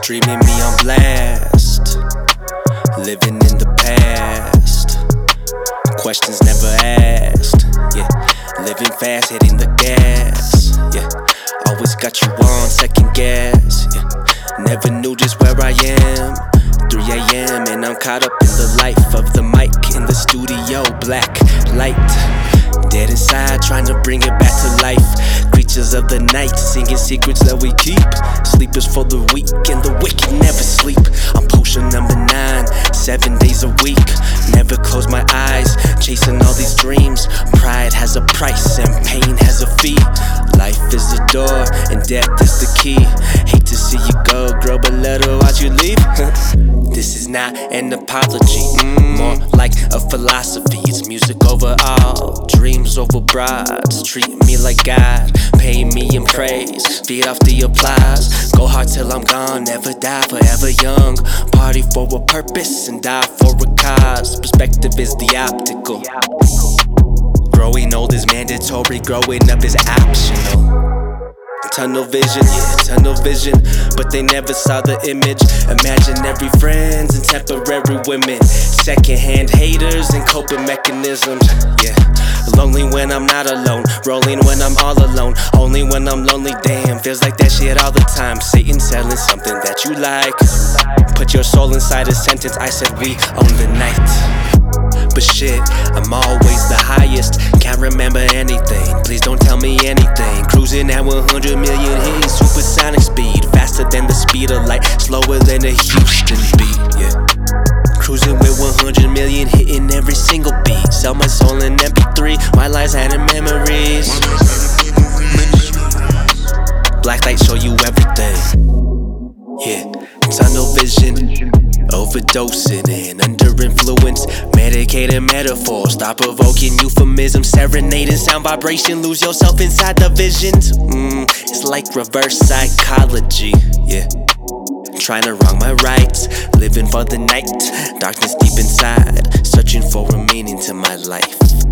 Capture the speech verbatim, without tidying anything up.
Dreaming me on blast, living in the past, questions never asked, yeah. Living fast, hitting the gas, yeah. Always got you on second guess, yeah. Never knew just where I am. three a.m. and I'm caught up in the life of the mic in the studio. Black light, dead inside, trying to bring it back to life. Creatures of the night, singing secrets that we keep. Sleep is for the weak, and the wicked never sleep. I'm potion number nine, seven days a week. Never close my eyes, chasing all these dreams. Pride has a price, and pain has a fee. Life is the door, and death is the key. Hate to see you go, girl, but let her watch you leave. This is not an apology, more like a philosophy. It's music over all, dreams over broads. Treat me like God, pay me in praise, feed off the applause. Go hard till I'm gone, never die, forever young. Party for a purpose and die for a cause. Perspective is the optical. Growing old is mandatory, growing up is optional. Tunnel vision, yeah, tunnel vision, but they never saw the image. Imaginary friends and temporary women, secondhand haters and coping mechanisms, yeah. Lonely when I'm not alone, rolling when I'm all alone. Only when I'm lonely, damn, feels like that shit all the time. Satan selling something that you like. Put your soul inside a sentence, I said we own the night. But shit, I'm always the highest, can't remember anything. Please don't tell me anything. Cruising at one hundred million hitting supersonic speed, faster than the speed of light, slower than a Houston beat, yeah. Cruising with one hundred million hitting every single beat. Sell my soul in M P three, my lies and memories. Black light show you everything, yeah. Tunnel vision, overdosing and under influence, medicated metaphors, stop provoking euphemism, serenading sound vibration, lose yourself inside the visions. Mm, it's like reverse psychology, yeah. Trying to wrong my rights, living for the night, darkness deep inside, searching for a meaning to my life.